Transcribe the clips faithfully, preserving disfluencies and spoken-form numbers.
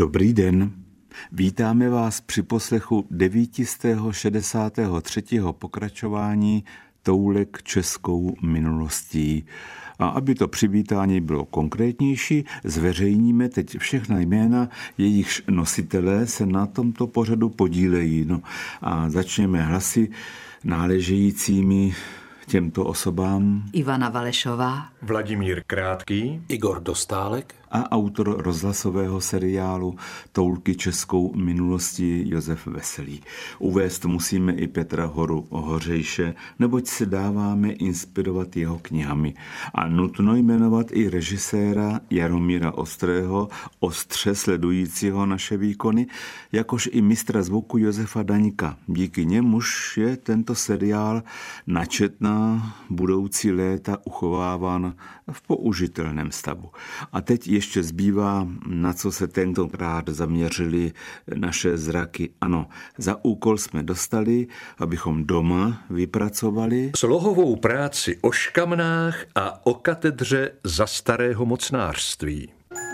Dobrý den. Vítáme vás při poslechu devítistého šedesátého třetího pokračování Toulek českou minulostí. A aby to přivítání bylo konkrétnější, zveřejníme teď všechna jména, jejichž nositelé se na tomto pořadu podílejí. No a začněme hlasy náležejícími těmto osobám. Ivana Valešová, Vladimír Krátký, Igor Dostálek A autor rozhlasového seriálu Toulky českou minulostí Josef Veselý. Uvést musíme i Petra Horu Hořejše, neboť se dáváme inspirovat jeho knihami. A nutno jmenovat i režiséra Jaromíra Ostrého, ostře sledujícího naše výkony, jakož i mistra zvuku Josefa Daňka. Díky němuž je tento seriál načetná budoucí léta uchováván v použitelném stavu. A teď ještě zbývá, na co se tentokrát zaměřili naše zraky. Ano, za úkol jsme dostali, abychom doma vypracovali slohovou práci o škamnách a o katedře za starého mocnářství.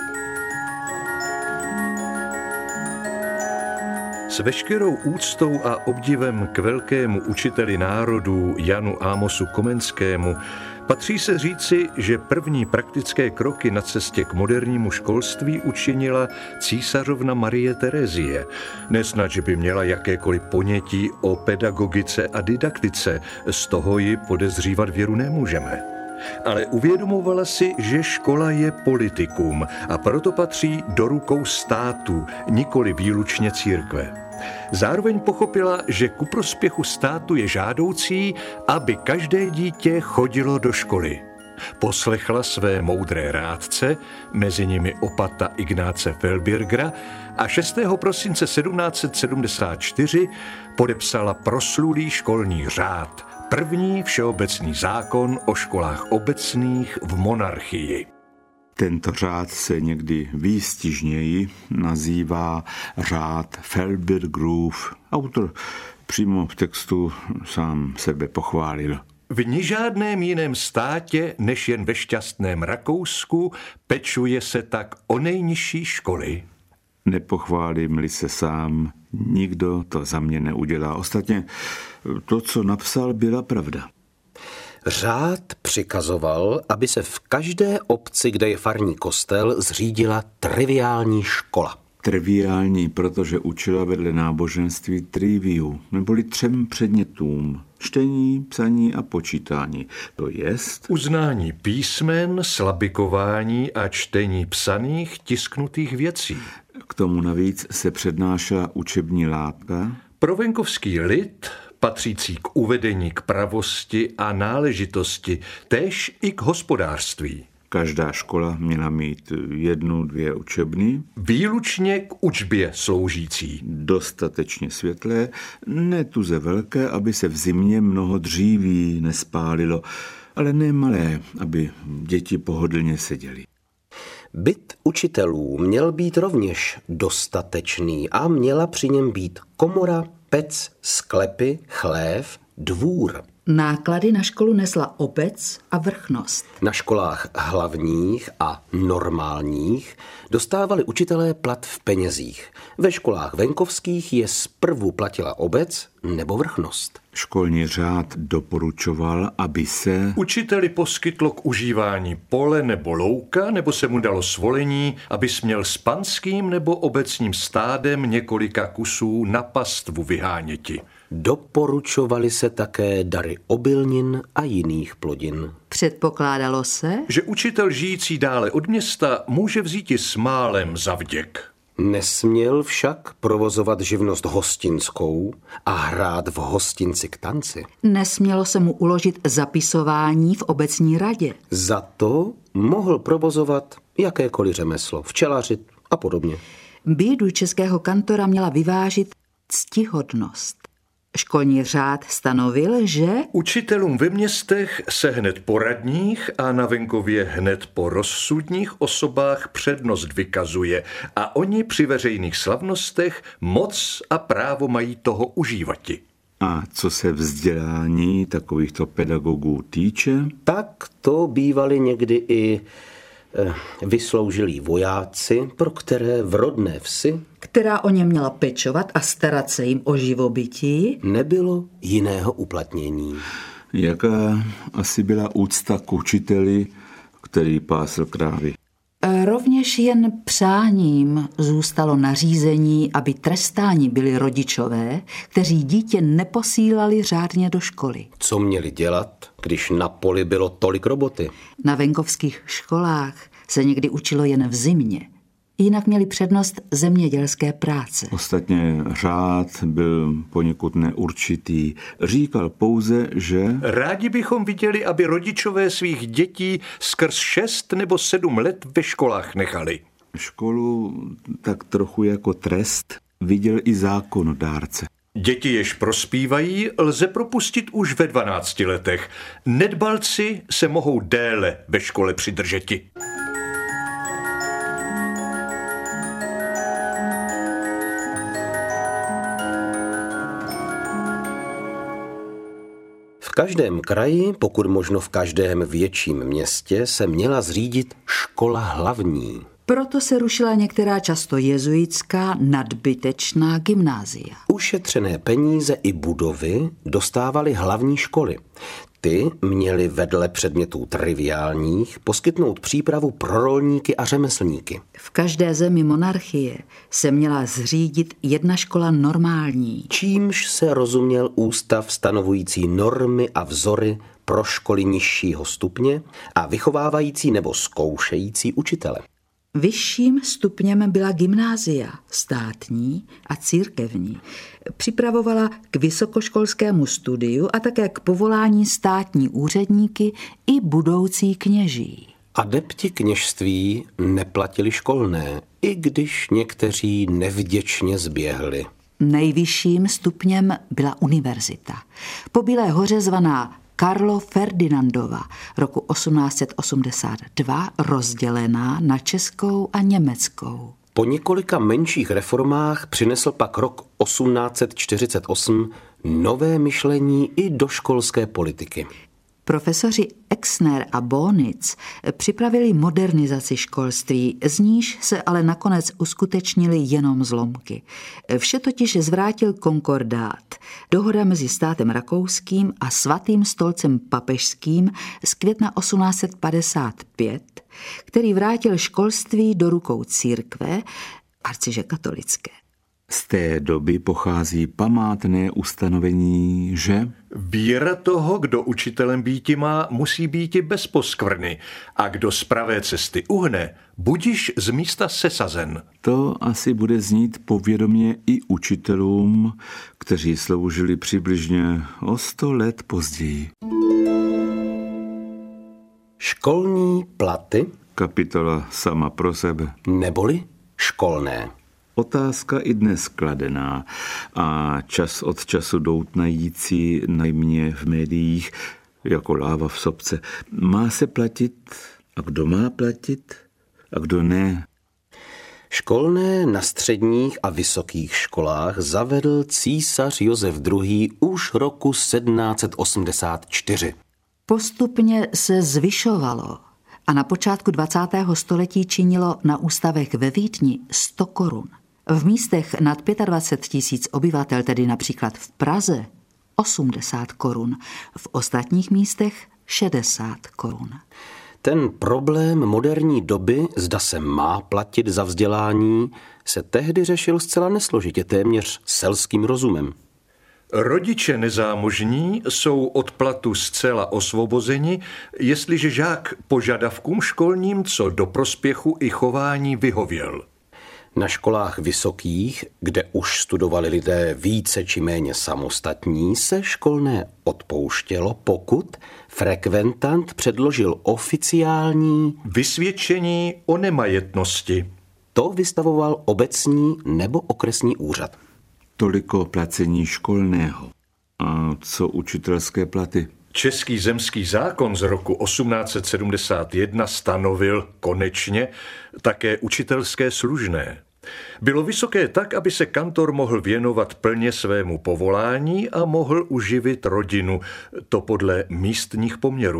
S veškerou úctou a obdivem k velkému učiteli národů Janu Amosu Komenskému patří se říci, že první praktické kroky na cestě k modernímu školství učinila císařovna Marie Terezie. Nesnad, že by měla jakékoliv ponětí o pedagogice a didaktice, z toho ji podezřívat věru nemůžeme. Ale uvědomovala si, že škola je politikum a proto patří do rukou státu, nikoli výlučně církve. Zároveň pochopila, že ku prospěchu státu je žádoucí, aby každé dítě chodilo do školy. Poslechla své moudré rádce, mezi nimi opata Ignáce Felbirgera, a šestého prosince sedmnáct set sedmdesát čtyři podepsala proslulý školní řád, první všeobecný zákon o školách obecných v monarchii. Tento řád se někdy výstižněji nazývá řád Felbirgerův. Autor přímo v textu sám sebe pochválil. V nižádném jiném státě, než jen ve šťastném Rakousku, pečuje se tak o nejnižší školy. Nepochválím-li se sám, nikdo to za mě neudělá. Ostatně to, co napsal, byla pravda. Řád přikazoval, aby se v každé obci, kde je farní kostel, zřídila triviální škola. Triviální, protože učila vedle náboženství triviu, neboli třem předmětům. Čtení, psaní a počítání. To jest uznání písmen, slabikování a čtení psaných, tisknutých věcí. K tomu navíc se přednášela učební látka Pro venkovský lid, patřící k uvedení k pravosti a náležitosti, též i k hospodářství. Každá škola měla mít jednu, dvě učebny. Výlučně k učbě sloužící. Dostatečně světlé, ne tuze velké, aby se v zimě mnoho dříví nespálilo, ale ne malé, aby děti pohodlně seděly. Byt učitelů měl být rovněž dostatečný a měla při něm být komora, pec, sklepy, chlév, dvůr. náklady na školu nesla obec a vrchnost. Na školách hlavních a normálních dostávali učitelé plat v penězích. Ve školách venkovských je zprvu platila obec nebo vrchnost. Školní řád doporučoval, aby se učiteli poskytlo k užívání pole nebo louka, nebo se mu dalo svolení, aby směl s panským nebo obecním stádem několika kusů na pastvu vyháněti. Doporučovaly se také dary obilnin a jiných plodin. Předpokládalo se, že učitel žijící dále od města může vzíti s málem za vděk. Nesměl však provozovat živnost hostinskou a hrát v hostinci k tanci. nesmělo se mu uložit zapisování v obecní radě. Za to mohl provozovat jakékoliv řemeslo, včelařit a podobně. Bídu českého kantora měla vyvážit ctihodnost. Školní řád stanovil, že učitelům ve městech se hned po radních a na venkově hned po rozsudních osobách přednost vykazuje a oni při veřejných slavnostech moc a právo mají toho užívati. A co se vzdělání takovýchto pedagogů týče? Tak to bývaly někdy i Vysloužilí vojáci, pro které v rodné vsi, která o ně měla pečovat a starat se jim o živobytí, nebylo jiného uplatnění. Jaká asi byla úcta k učiteli, který pásl krávy? Rovněž jen přáním zůstalo nařízení, aby trestáni byli rodičové, kteří dítě neposílali řádně do školy. Co měli dělat, když na poli bylo tolik roboty? Na venkovských školách se někdy učilo jen v zimě. Jinak měli přednost zemědělské práce. Ostatně řád byl poněkud neurčitý. Říkal pouze, že... Rádi bychom viděli, aby rodičové svých dětí skrz šest nebo sedm let ve školách nechali. Školu tak trochu jako trest viděl i zákonodárce. Děti, jež prospívají, lze propustit už ve dvanácti letech. Nedbalci se mohou déle ve škole přidržeti. V každém kraji, pokud možno v každém větším městě, se měla zřídit škola hlavní. Proto se rušila některá často jezuitská nadbytečná gymnázia. Ušetřené peníze i budovy dostávaly hlavní školy. Ty měly vedle předmětů triviálních poskytnout přípravu pro rolníky a řemeslníky. V každé zemi monarchie se měla zřídit jedna škola normální. Čímž se rozuměl ústav stanovující normy a vzory pro školy nižšího stupně a vychovávající nebo zkoušející učitele. Vyšším stupněm byla gymnázia, státní a církevní. Připravovala k vysokoškolskému studiu a také k povolání státní úředníky i budoucí kněží. Adepti kněžství neplatili školné, i když někteří nevděčně zběhli. Nejvyšším stupněm byla univerzita. Po Bílé hoře zvaná Karlo Ferdinandova, roku osmnáct set osmdesát dva, rozdělená na českou a německou. Po několika menších reformách přinesl pak rok osmnáct set čtyřicet osm nové myšlení i do školské politiky. Profesoři Exner a Bonitz připravili modernizaci školství, z níž se ale nakonec uskutečnily jenom zlomky. Vše totiž zvrátil konkordát, dohoda mezi státem rakouským a svatým stolcem papežským z května osmnáct set padesát pět, který vrátil školství do rukou církve, arciže katolické. Z té doby pochází památné ustanovení, že... Víra toho, kdo učitelem býti má, musí býti bez poskvrny, a kdo z pravé cesty uhne, budiž z místa sesazen. To asi bude znít povědomě i učitelům, kteří sloužili přibližně o sto let později. Školní platy, kapitola sama pro sebe, neboli školné. Otázka i dnes kladená a čas od času doutnající najmě v médiích jako láva v sopce. Má se platit a kdo má platit a kdo ne? Školné na středních a vysokých školách zavedl císař Josef druhý. už roku sedmnáct set osmdesát čtyři. Postupně se zvyšovalo a na počátku dvacátého století činilo na ústavech ve Vídni sto korun. V místech nad dvacet pět tisíc obyvatel, tedy například v Praze, osmdesát korun, v ostatních místech šedesát korun. Ten problém moderní doby, zda se má platit za vzdělání, se tehdy řešil zcela nesložitě, téměř selským rozumem. Rodiče nezámožní jsou od platu zcela osvobozeni, jestliže žák požadavkům školním co do prospěchu i chování vyhověl. Na školách vysokých, kde už studovali lidé více či méně samostatní, se školné odpouštělo, pokud frekventant předložil oficiální vysvědčení o nemajetnosti. To vystavoval obecní nebo okresní úřad. Toliko placení školného. A co učitelské platy? Český zemský zákon z roku osmnáct set sedmdesát jedna stanovil konečně také učitelské služné. Bylo vysoké tak, aby se kantor mohl věnovat plně svému povolání a mohl uživit rodinu, to podle místních poměrů.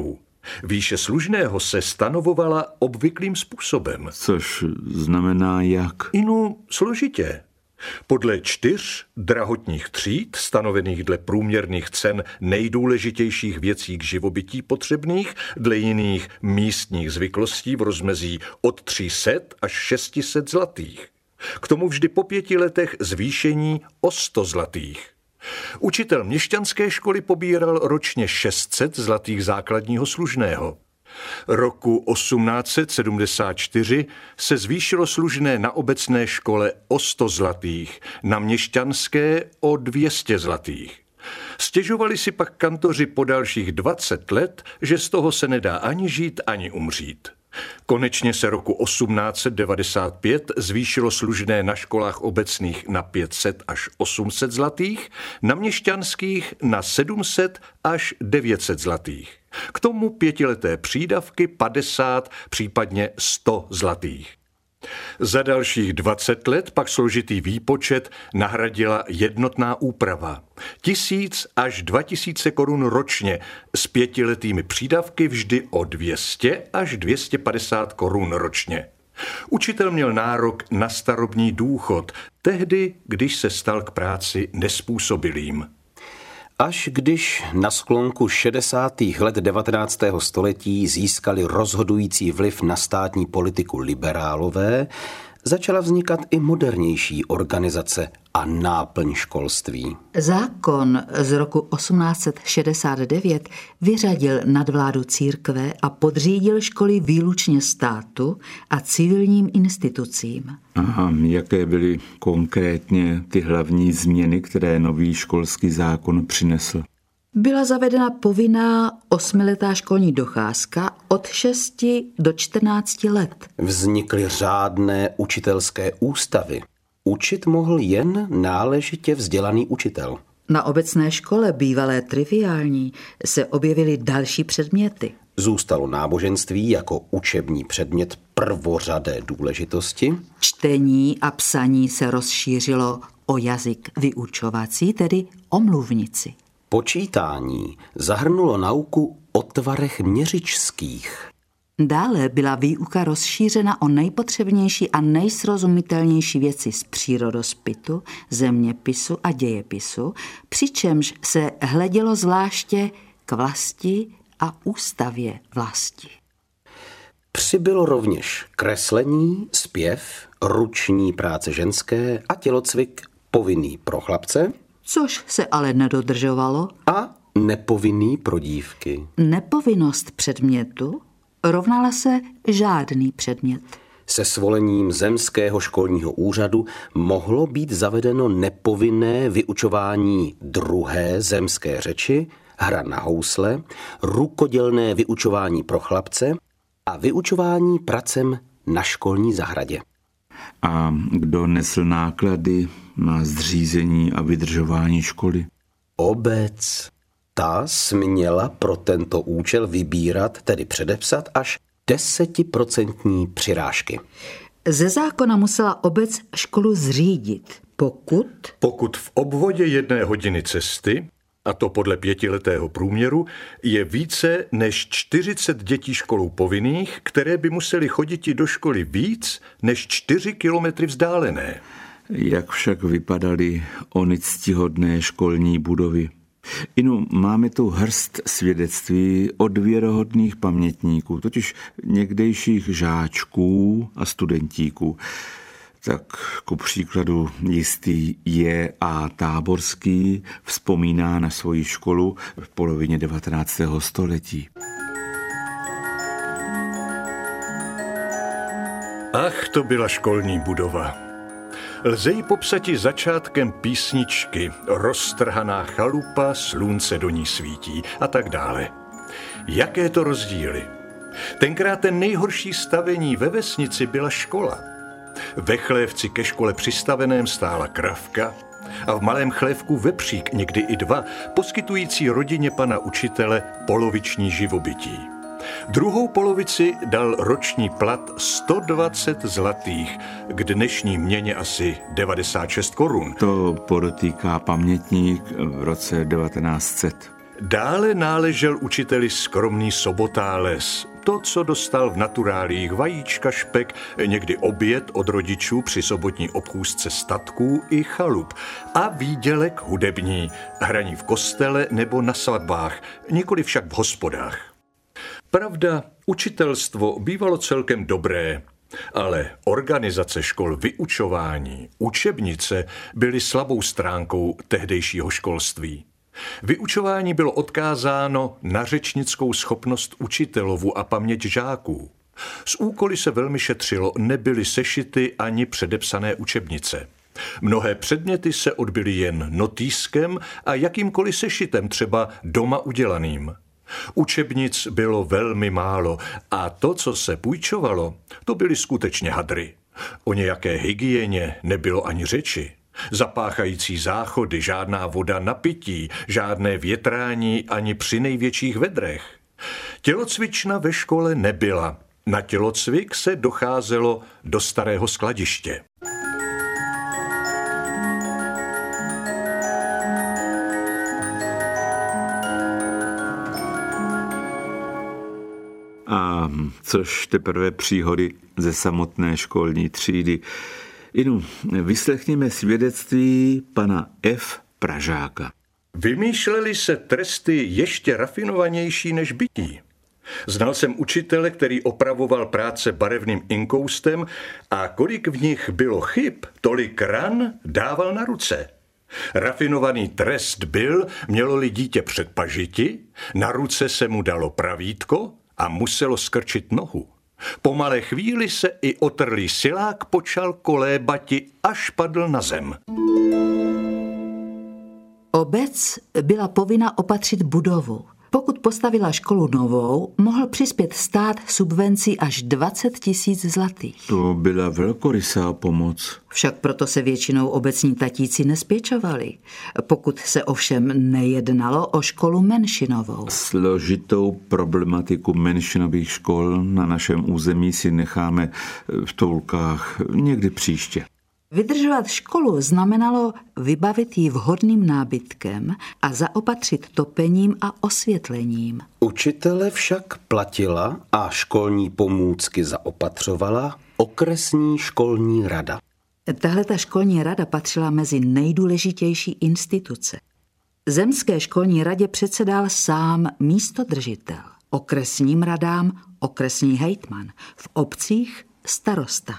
Výše služného se stanovovala obvyklým způsobem. Což znamená jak? Inu složitě. Podle čtyř drahotních tříd, stanovených dle průměrných cen nejdůležitějších věcí k živobytí potřebných, dle jiných místních zvyklostí v rozmezí od tři sta až šest set zlatých. K tomu vždy po pěti letech zvýšení o sto zlatých. Učitel měšťanské školy pobíral ročně šest set zlatých základního služného. Roku osmnáct set sedmdesát čtyři se zvýšilo služné na obecné škole o sto zlatých, na měšťanské o dvě stě zlatých. Stěžovali si pak kantoři po dalších dvacet let, že z toho se nedá ani žít, ani umřít. Konečně se roku osmnáct set devadesát pět zvýšilo služné na školách obecných na pět set až osm set zlatých, na měšťanských na sedm set až devět set zlatých. K tomu pětileté přídavky padesát, případně sto zlatých. Za dalších dvacet let pak složitý výpočet nahradila jednotná úprava. Tisíc až dva tisíce korun ročně s pětiletými přídavky vždy o dvě stě až dvě stě padesát korun ročně. Učitel měl nárok na starobní důchod, tehdy, když se stal k práci nezpůsobilým. Až když na sklonku šedesátých let devatenáctého století získali rozhodující vliv na státní politiku liberálové, začala vznikat i modernější organizace a náplň školství. Zákon z roku osmnáct set šedesát devět vyřadil nadvládu církve a podřídil školy výlučně státu a civilním institucím. Aha, jaké byly konkrétně ty hlavní změny, které nový školský zákon přinesl? Byla zavedena povinná osmiletá školní docházka od šesti do čtrnácti let. Vznikly řádné učitelské ústavy. Učit mohl jen náležitě vzdělaný učitel. Na obecné škole, bývalé triviální, se objevily další předměty. Zůstalo náboženství jako učební předmět prvořadé důležitosti. Čtení a psaní se rozšířilo o jazyk vyučovací, tedy o mluvnici. Počítání zahrnulo nauku o tvarech měřičských. Dále byla výuka rozšířena o nejpotřebnější a nejsrozumitelnější věci z přírodospitu, zeměpisu a dějepisu, přičemž se hledělo zvláště k vlasti a ústavě vlasti. Přibylo rovněž kreslení, zpěv, ruční práce ženské a tělocvik povinný pro chlapce, což se ale nedodržovalo, a nepovinný pro dívky. Nepovinnost předmětu rovnala se žádný předmět. Se svolením zemského školního úřadu mohlo být zavedeno nepovinné vyučování druhé zemské řeči, hra na housle, rukodělné vyučování pro chlapce a vyučování pracem na školní zahradě. A kdo nesl náklady na zřízení a vydržování školy? Obec. Ta směla pro tento účel vybírat, tedy předepsat, až desetiprocentní přirážky. Ze zákona musela obec školu zřídit, pokud... Pokud v obvodě jedné hodiny cesty, a to podle pětiletého průměru, je více než čtyřicet dětí školou povinných, které by museli chodit do školy víc než čtyři kilometry vzdálené. Jak však vypadaly ony ctihodné školní budovy? Inu, máme tu hrst svědectví od věrohodných pamětníků, totiž někdejších žáčků a studentíků. Tak ku příkladu jistý J A Táborský vzpomíná na svoji školu v polovině devatenáctého století. Ach, to byla školní budova. Lze ji popsati začátkem písničky Roztrhaná chalupa, slunce do ní svítí a tak dále. Jaké to rozdíly? Tenkrát ten nejhorší stavení ve vesnici byla škola. Ve chlévci ke škole přistaveném stála kravka a v malém chlévku vepřík, někdy i dva, poskytující rodině pana učitele poloviční živobytí. Druhou polovici dal roční plat sto dvacet zlatých, k dnešní měně asi devadesát šest korun. To podotýká pamětník v roce devatenáct set. Dále náležel učiteli skromný sobotáles. To, co dostal v naturálích, vajíčka, špek, někdy oběd od rodičů při sobotní obchůzce statků i chalup a výdělek hudební, hraní v kostele nebo na svatbách, nikoli však v hospodách. Pravda, učitelstvo bývalo celkem dobré, ale organizace škol, vyučování, učebnice byly slabou stránkou tehdejšího školství. Vyučování bylo odkázáno na řečnickou schopnost učitelovu a paměť žáků. S úkoly se velmi šetřilo, nebyly sešity ani předepsané učebnice. Mnohé předměty se odbyly jen notýskem a jakýmkoliv sešitem, třeba doma udělaným. Učebnic bylo velmi málo a to, co se půjčovalo, to byly skutečně hadry. O nějaké hygieně nebylo ani řeči. Zapáchající záchody, žádná voda na pití, žádné větrání ani při největších vedrech. Tělocvična ve škole nebyla. Na tělocvik se docházelo do starého skladiště. A což teprve příhody ze samotné školní třídy. Inu, vyslechněme svědectví pana F. Pražáka. Vymýšlely se tresty ještě rafinovanější než bytí. Znal jsem učitele, který opravoval práce barevným inkoustem a kolik v nich bylo chyb, tolik ran dával na ruce. Rafinovaný trest byl, mělo-li dítě před pažiti, na ruce se mu dalo pravítko a muselo skrčit nohu. Po malé chvíli se i otrlý silák počal kolébati, až padl na zem. Obec byla povinna opatřit budovu. Pokud postavila školu novou, mohl přispět stát subvencí až dvacet tisíc zlatých. To byla velkorysá pomoc. Však proto se většinou obecní tatíci nespěčovali, pokud se ovšem nejednalo o školu menšinovou. Složitou problematiku menšinových škol na našem území si necháme v toulkách někdy příště. Vydržovat školu znamenalo vybavit ji vhodným nábytkem a zaopatřit topením a osvětlením. Učitele však platila a školní pomůcky zaopatřovala okresní školní rada. Tahle ta školní rada patřila mezi nejdůležitější instituce. Zemské školní radě předsedal sám místodržitel, okresním radám okresní hejtman, v obcích starosta.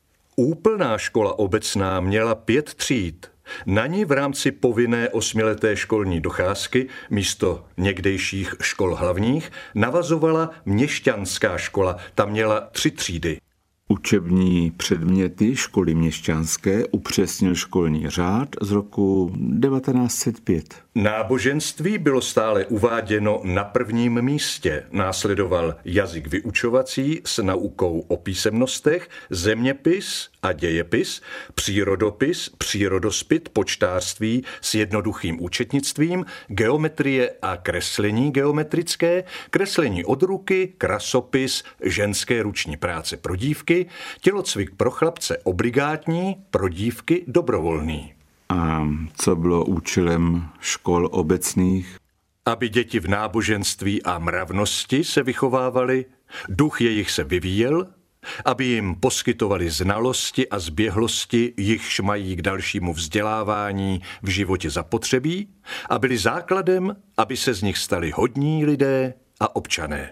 Úplná škola obecná měla pět tříd. Na ní v rámci povinné osmileté školní docházky místo někdejších škol hlavních navazovala měšťanská škola. Ta měla tři třídy. Učební předměty školy měšťanské upřesnil školní řád z roku devatenáct set pět. Náboženství bylo stále uváděno na prvním místě. Následoval jazyk vyučovací s naukou o písemnostech, zeměpis a dějepis, přírodopis, přírodospit, počtářství s jednoduchým účetnictvím, geometrie a kreslení geometrické, kreslení od ruky, krasopis, ženské ruční práce pro dívky, tělocvik pro chlapce obligátní, pro dívky dobrovolný. A co bylo účelem škol obecných? Aby děti v náboženství a mravnosti se vychovávaly, duch jejich se vyvíjel, aby jim poskytovali znalosti a zběhlosti, jichž mají k dalšímu vzdělávání v životě zapotřebí, a byli základem, aby se z nich stali hodní lidé a občané.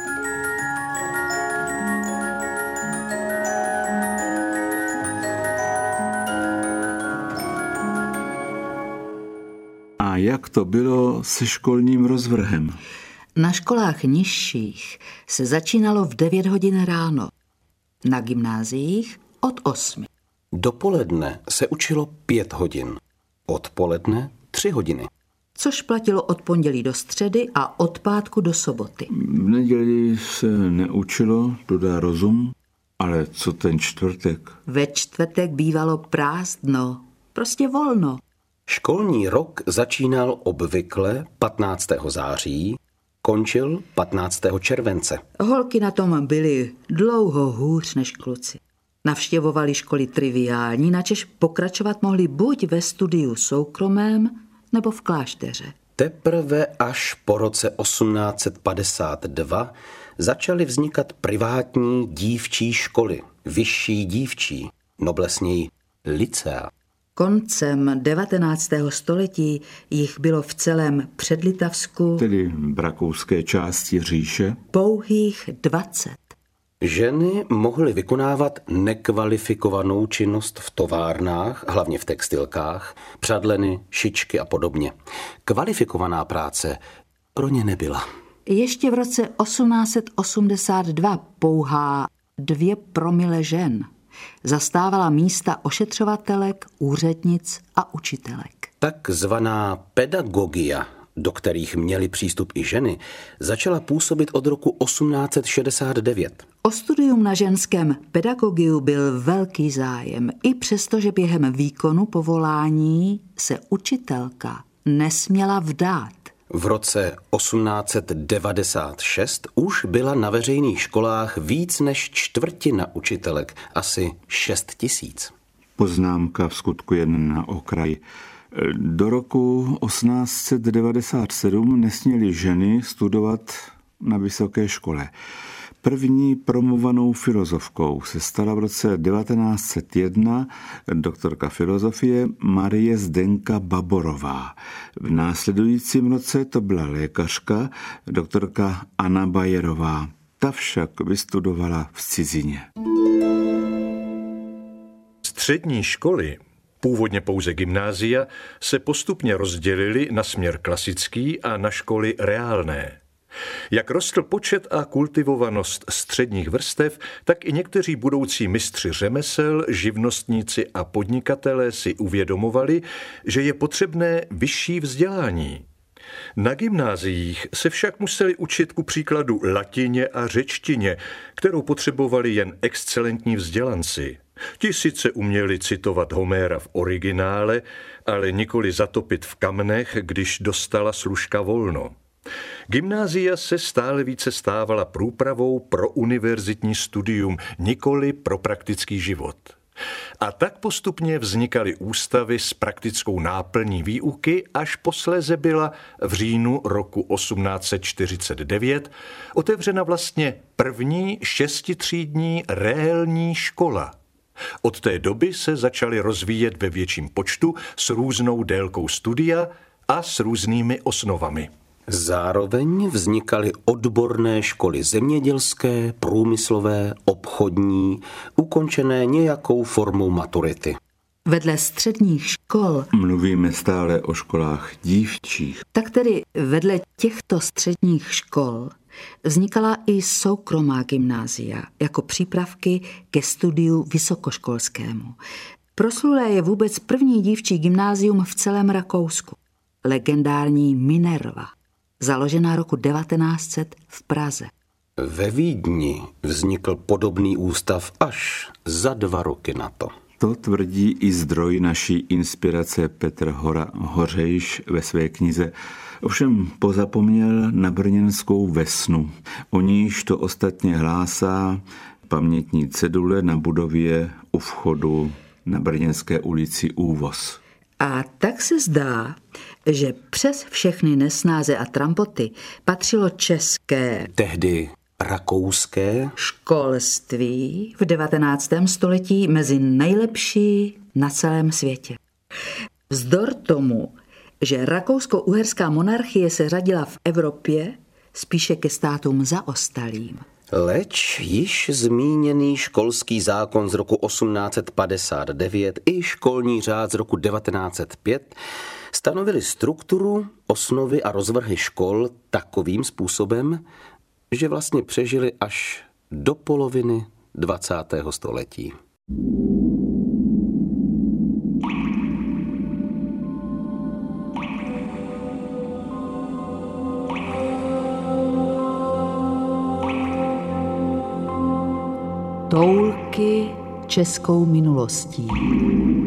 A jak to bylo se školním rozvrhem? Na školách nižších se začínalo v devět hodin ráno, na gymnáziích od osmi. Dopoledne se učilo pět hodin, odpoledne tři hodiny. Což platilo od pondělí do středy a od pátku do soboty. V neděli se neučilo, to dá rozum, ale co ten čtvrtek? Ve čtvrtek bývalo prázdno, prostě volno. Školní rok začínal obvykle patnáctého září, končil patnáctého července. Holky na tom byly dlouho hůř než kluci. Navštěvovali školy triviální, načež pokračovat mohli buď ve studiu soukromém nebo v klášteře. Teprve až po roce osmnáct set padesát dva začaly vznikat privátní dívčí školy, vyšší dívčí, noblesněji lycea. Koncem devatenáctého století jich bylo v celém Předlitavsku, tedy v rakouské části říše, pouhých dvacet. Ženy mohly vykonávat nekvalifikovanou činnost v továrnách, hlavně v textilkách, přadleny, šičky a podobně. Kvalifikovaná práce pro ně nebyla. Ještě v roce osmnáct set osmdesát dva pouhá dvě promile žen zastávala místa ošetřovatelek, úřednic a učitelek. Takzvaná pedagogia, do kterých měly přístup i ženy, začala působit od roku osmnáct set šedesát devět. O studium na ženském pedagogiu byl velký zájem, i přesto, že během výkonu povolání se učitelka nesměla vdát. V roce osmnáct set devadesát šest už byla na veřejných školách víc než čtvrtina učitelek, asi šest tisíc. Poznámka v skutku jen na okraj. Do roku osmnáct set devadesát sedm nesměly ženy studovat na vysoké škole. První promovanou filozofkou se stala v roce devatenáct set jedna doktorka filozofie Marie Zdenka Baborová. V následujícím roce to byla lékařka doktorka Anna Bajerová. Ta však vystudovala v cizině. Střední školy, původně pouze gymnázia, se postupně rozdělily na směr klasický a na školy reálné. Jak rostl počet a kultivovanost středních vrstev, tak i někteří budoucí mistři řemesel, živnostníci a podnikatelé si uvědomovali, že je potřebné vyšší vzdělání. Na gymnáziích se však museli učit ku příkladu latině a řečtině, kterou potřebovali jen excelentní vzdělanci. Ti sice uměli citovat Homéra v originále, ale nikoli zatopit v kamnech, když dostala služka volno. Gymnázia se stále více stávala průpravou pro univerzitní studium, nikoli pro praktický život. A tak postupně vznikaly ústavy s praktickou náplní výuky, až posléze byla v říjnu roku osmnáct set čtyřicet devět otevřena vlastně první šestitřídní réální škola. Od té doby se začaly rozvíjet ve větším počtu s různou délkou studia a s různými osnovami. Zároveň vznikaly odborné školy zemědělské, průmyslové, obchodní, ukončené nějakou formou maturity. Vedle středních škol, Mluvíme stále o školách dívčích. tak tedy vedle těchto středních škol vznikala i soukromá gymnázia jako přípravky ke studiu vysokoškolskému. Proslulé je vůbec první dívčí gymnázium v celém Rakousku. Legendární Minerva, založená roku devatenáct set v Praze. Ve Vídni vznikl podobný ústav až za dva roky na to. To tvrdí i zdroj naší inspirace Petr Hora Hořejš ve své knize. Ovšem pozapomněl na brněnskou Vesnu. O níž to ostatně hlásá pamětní cedule na budově u vchodu na Brněnské ulici Úvoz. A tak se zdá, že přes všechny nesnáze a trampoty patřilo české Tehdy rakouské školství v devatenáctém století mezi nejlepší na celém světě. Vzdor tomu, že rakousko-uherská monarchie se řadila v Evropě spíše ke státům zaostalým. Leč již zmíněný školský zákon z roku osmnáct set padesát devět i školní řád z roku devatenáct set pět stanovili strukturu, osnovy a rozvrhy škol takovým způsobem, že vlastně přežili až do poloviny dvacátého století. Toulky českou minulostí.